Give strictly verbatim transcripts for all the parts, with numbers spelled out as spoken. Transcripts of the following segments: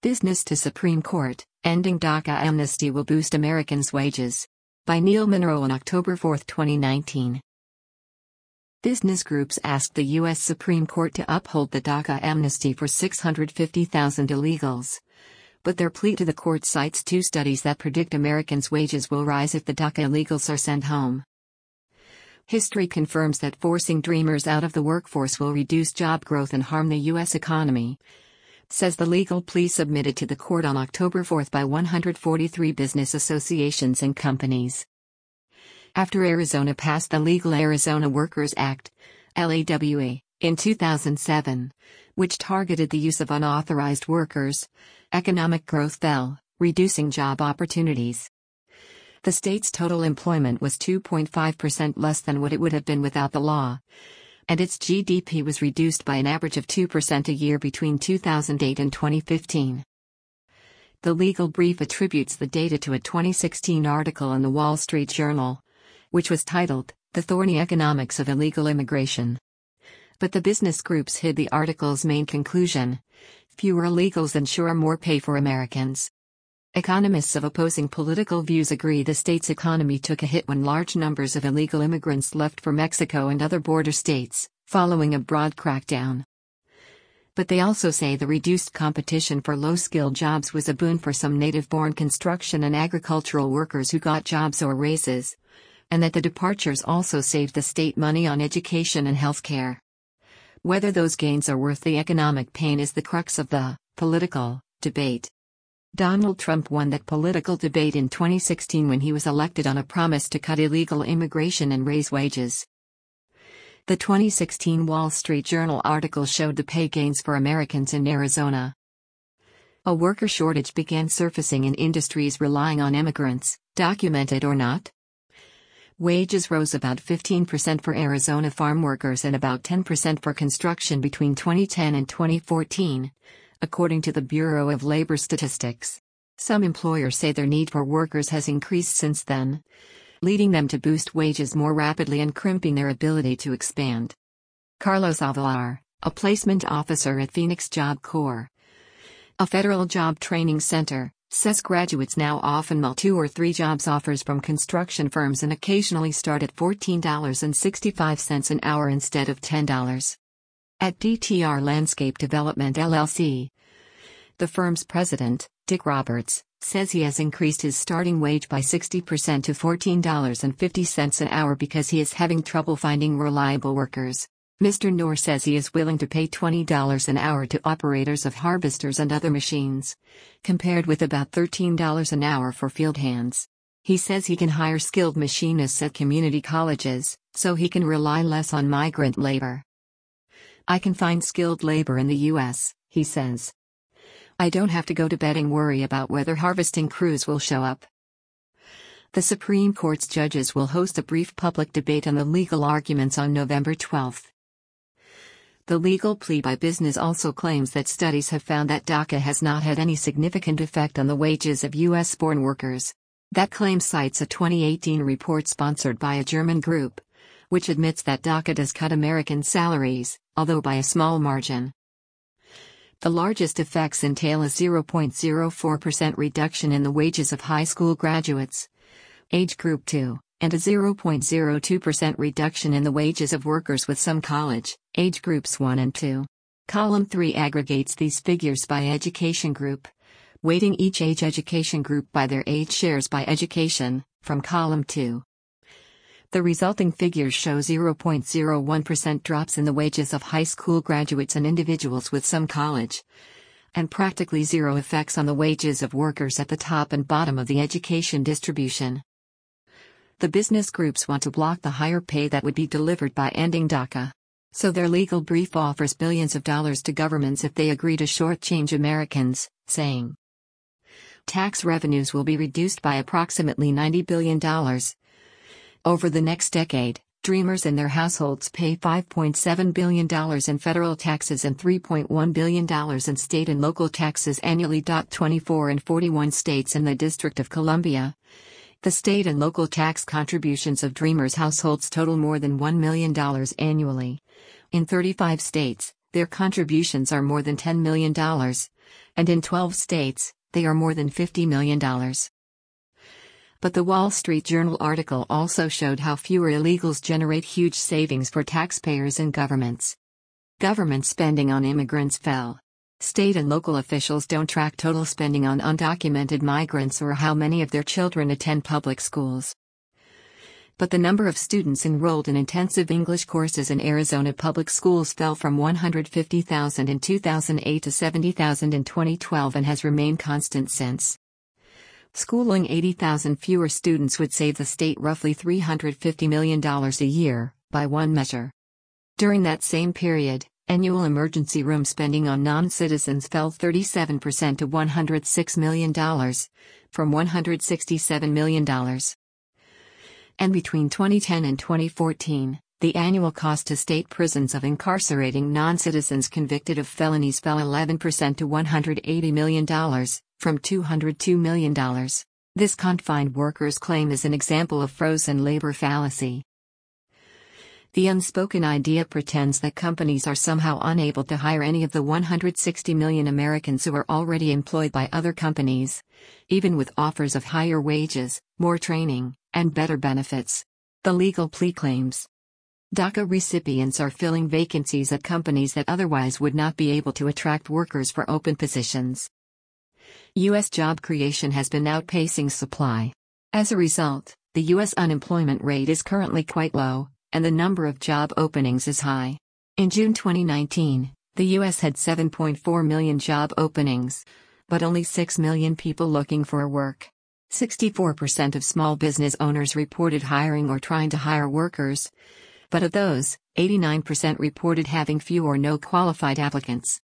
Business to Supreme Court, Ending DACA Amnesty Will Boost Americans' Wages. By Neil Munro on October fourth, twenty nineteen. Business groups asked the U S Supreme Court to uphold the DACA amnesty for six hundred fifty thousand illegals. But their plea to the court cites two studies that predict Americans' wages will rise if the DACA illegals are sent home. History confirms that forcing dreamers out of the workforce will reduce job growth and harm the U S economy, says the legal plea submitted to the court on October fourth by one hundred forty-three business associations and companies. After Arizona passed the Legal Arizona Workers Act, L A W A, in two thousand seven, which targeted the use of unauthorized workers, economic growth fell, reducing job opportunities. The state's total employment was two point five percent less than what it would have been without the law, and its G D P was reduced by an average of two percent a year between two thousand eight and twenty fifteen. The legal brief attributes the data to a twenty sixteen article in the Wall Street Journal, which was titled, "The Thorny Economics of Illegal Immigration." But the business groups hid the article's main conclusion: fewer illegals ensure more pay for Americans. Economists of opposing political views agree the state's economy took a hit when large numbers of illegal immigrants left for Mexico and other border states, following a broad crackdown. But they also say the reduced competition for low-skilled jobs was a boon for some native-born construction and agricultural workers who got jobs or raises, and that the departures also saved the state money on education and health care. Whether those gains are worth the economic pain is the crux of the political debate. Donald Trump won that political debate in twenty sixteen when he was elected on a promise to cut illegal immigration and raise wages. The twenty sixteen Wall Street Journal article showed the pay gains for Americans in Arizona. A worker shortage began surfacing in industries relying on immigrants, documented or not. Wages rose about fifteen percent for Arizona farm workers and about ten percent for construction between twenty ten and twenty fourteen, according to the Bureau of Labor Statistics. Some employers say their need for workers has increased since then, leading them to boost wages more rapidly and crimping their ability to expand. Carlos Avalar, a placement officer at Phoenix Job Corps, a federal job training center, says graduates now often mull two or three jobs offers from construction firms and occasionally start at fourteen dollars and sixty-five cents an hour instead of ten dollars. At D T R Landscape Development L L C, the firm's president, Dick Roberts, says he has increased his starting wage by sixty percent to fourteen dollars and fifty cents an hour because he is having trouble finding reliable workers. Mister Noor says he is willing to pay twenty dollars an hour to operators of harvesters and other machines, compared with about thirteen dollars an hour for field hands. He says he can hire skilled machinists at community colleges, so he can rely less on migrant labor. "I can find skilled labor in the U S, he says. "I don't have to go to bed and worry about whether harvesting crews will show up." The Supreme Court's judges will host a brief public debate on the legal arguments on November twelfth. The legal plea by business also claims that studies have found that DACA has not had any significant effect on the wages of U S-born workers. That claim cites a twenty eighteen report sponsored by a German group, which admits that DACA does cut American salaries, although by a small margin. The largest effects entail a zero point zero four percent reduction in the wages of high school graduates, age group two, and a zero point zero two percent reduction in the wages of workers with some college, age groups one and two. Column three aggregates these figures by education group, weighting each age education group by their age shares by education, from column two. The resulting figures show zero point zero one percent drops in the wages of high school graduates and individuals with some college, and practically zero effects on the wages of workers at the top and bottom of the education distribution. The business groups want to block the higher pay that would be delivered by ending DACA, so their legal brief offers billions of dollars to governments if they agree to shortchange Americans, saying tax revenues will be reduced by approximately ninety billion dollars. Over the next decade, dreamers and their households pay five point seven billion dollars in federal taxes and three point one billion dollars in state and local taxes annually. twenty-four and forty-one states and the District of Columbia. The state and local tax contributions of dreamers' households total more than one million dollars annually. In thirty-five states, their contributions are more than ten million dollars, and in twelve states, they are more than fifty million dollars. But the Wall Street Journal article also showed how fewer illegals generate huge savings for taxpayers and governments. Government spending on immigrants fell. State and local officials don't track total spending on undocumented migrants or how many of their children attend public schools. But the number of students enrolled in intensive English courses in Arizona public schools fell from one hundred fifty thousand in two thousand eight to seventy thousand in twenty twelve and has remained constant since. Schooling eighty thousand fewer students would save the state roughly three hundred fifty million dollars a year, by one measure. During that same period, annual emergency room spending on non-citizens fell thirty-seven percent to one hundred six million dollars, from one hundred sixty-seven million dollars. And between twenty ten and twenty fourteen, the annual cost to state prisons of incarcerating non-citizens convicted of felonies fell eleven percent to one hundred eighty million dollars, from two hundred two million dollars. This confined workers claim is an example of frozen labor fallacy. The unspoken idea pretends that companies are somehow unable to hire any of the one hundred sixty million Americans who are already employed by other companies, even with offers of higher wages, more training, and better benefits. The legal plea claims DACA recipients are filling vacancies at companies that otherwise would not be able to attract workers for open positions. U S job creation has been outpacing supply. As a result, the U S unemployment rate is currently quite low, and the number of job openings is high. In June twenty nineteen, the U S had seven point four million job openings, but only six million people looking for work. sixty-four percent of small business owners reported hiring or trying to hire workers, but of those, eighty-nine percent reported having few or no qualified applicants.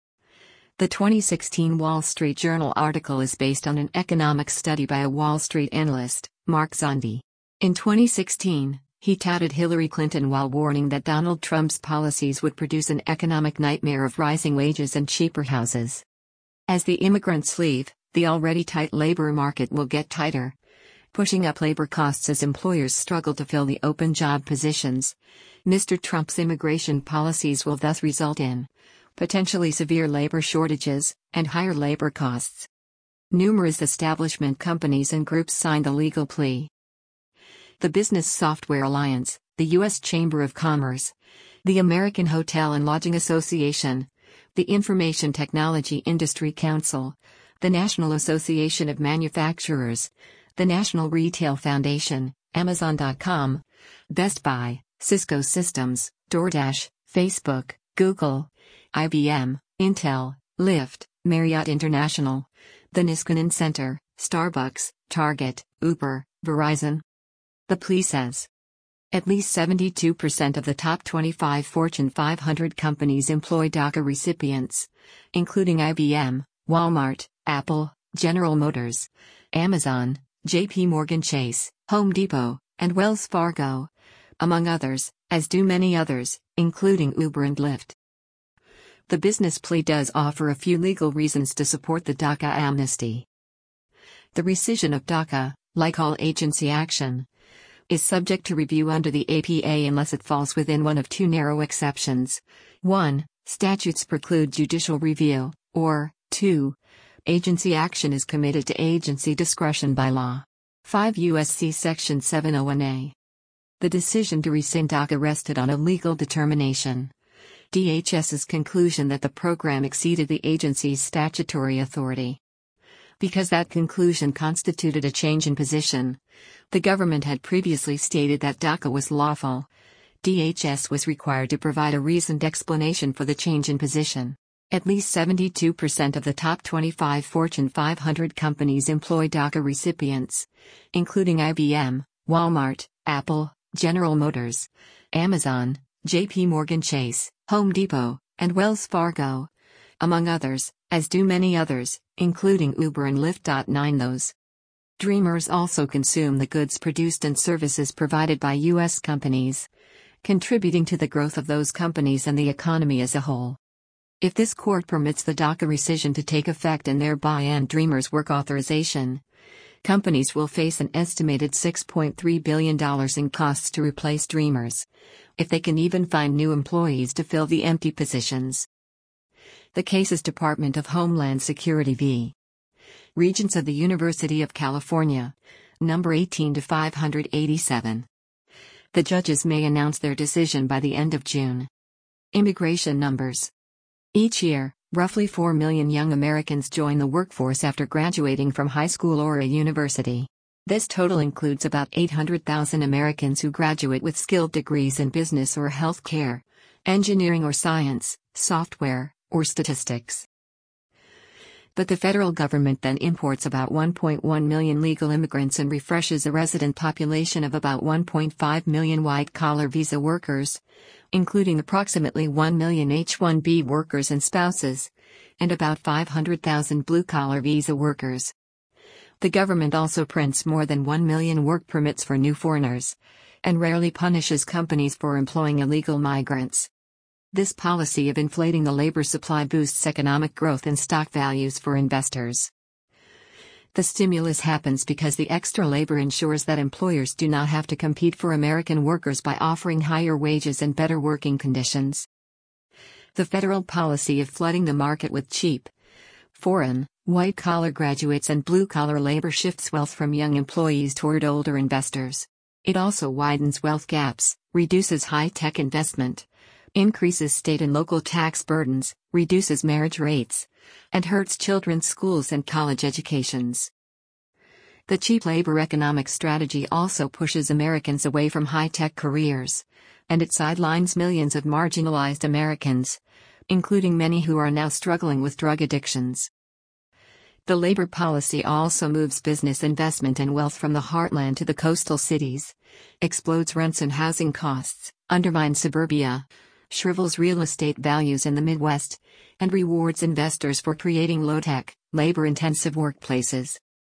The twenty sixteen Wall Street Journal article is based on an economic study by a Wall Street analyst, Mark Zandi. In twenty sixteen, he touted Hillary Clinton while warning that Donald Trump's policies would produce an economic nightmare of rising wages and cheaper houses. As the immigrants leave, the already tight labor market will get tighter, pushing up labor costs as employers struggle to fill the open job positions. Mister Trump's immigration policies will thus result in potentially severe labor shortages and higher labor costs. Numerous establishment companies and groups signed the legal plea. The Business Software Alliance, the U S Chamber of Commerce, the American Hotel and Lodging Association, the Information Technology Industry Council, the National Association of Manufacturers, the National Retail Foundation, Amazon dot com, Best Buy, Cisco Systems, DoorDash, Facebook, Google, I B M, Intel, Lyft, Marriott International, the Niskanen Center, Starbucks, Target, Uber, Verizon. The plea says at least seventy-two percent of the top twenty-five Fortune five hundred companies employ DACA recipients, including I B M, Walmart, Apple, General Motors, Amazon, J P Morgan Chase, Home Depot, and Wells Fargo, among others, as do many others, including Uber and Lyft. The business plea does offer a few legal reasons to support the DACA amnesty. The rescission of DACA, like all agency action, is subject to review under the A P A unless it falls within one of two narrow exceptions. one. Statutes preclude judicial review, or, two. Agency action is committed to agency discretion by law. five U S C Section seven oh one A. The decision to rescind DACA rested on a legal determination. DHS's conclusion that the program exceeded the agency's statutory authority. Because that conclusion constituted a change in position, the government had previously stated that DACA was lawful. D H S was required to provide a reasoned explanation for the change in position. At least seventy-two percent of the top twenty-five Fortune five hundred companies employ DACA recipients, including I B M, Walmart, Apple, General Motors, Amazon, J P Morgan Chase, Home Depot, and Wells Fargo, among others, as do many others, including Uber and Lyft. nine Those Dreamers also consume the goods produced and services provided by U S companies, contributing to the growth of those companies and the economy as a whole. If this court permits the DACA rescission to take effect and thereby end Dreamers' work authorization, companies will face an estimated six point three billion dollars in costs to replace Dreamers, if they can even find new employees to fill the empty positions. The case is Department of Homeland Security v. Regents of the University of California, number eighteen to five eighty-seven. The judges may announce their decision by the end of June. Immigration numbers. Each year, roughly four million young Americans join the workforce after graduating from high school or a university. This total includes about eight hundred thousand Americans who graduate with skilled degrees in business or healthcare, engineering or science, software, or statistics. But the federal government then imports about one point one million legal immigrants and refreshes a resident population of about one point five million white-collar visa workers, including approximately one million H one B workers and spouses, and about five hundred thousand blue-collar visa workers. The government also prints more than one million work permits for new foreigners, and rarely punishes companies for employing illegal migrants. This policy of inflating the labor supply boosts economic growth and stock values for investors. The stimulus happens because the extra labor ensures that employers do not have to compete for American workers by offering higher wages and better working conditions. The federal policy of flooding the market with cheap, foreign, white-collar graduates and blue-collar labor shifts wealth from young employees toward older investors. It also widens wealth gaps, reduces high-tech investment, increases state and local tax burdens, reduces marriage rates, and hurts children's schools and college educations. The cheap labor economic strategy also pushes Americans away from high-tech careers, and it sidelines millions of marginalized Americans, including many who are now struggling with drug addictions. The labor policy also moves business investment and wealth from the heartland to the coastal cities, explodes rents and housing costs, undermines suburbia, shrivels real estate values in the Midwest, and rewards investors for creating low-tech, labor-intensive workplaces.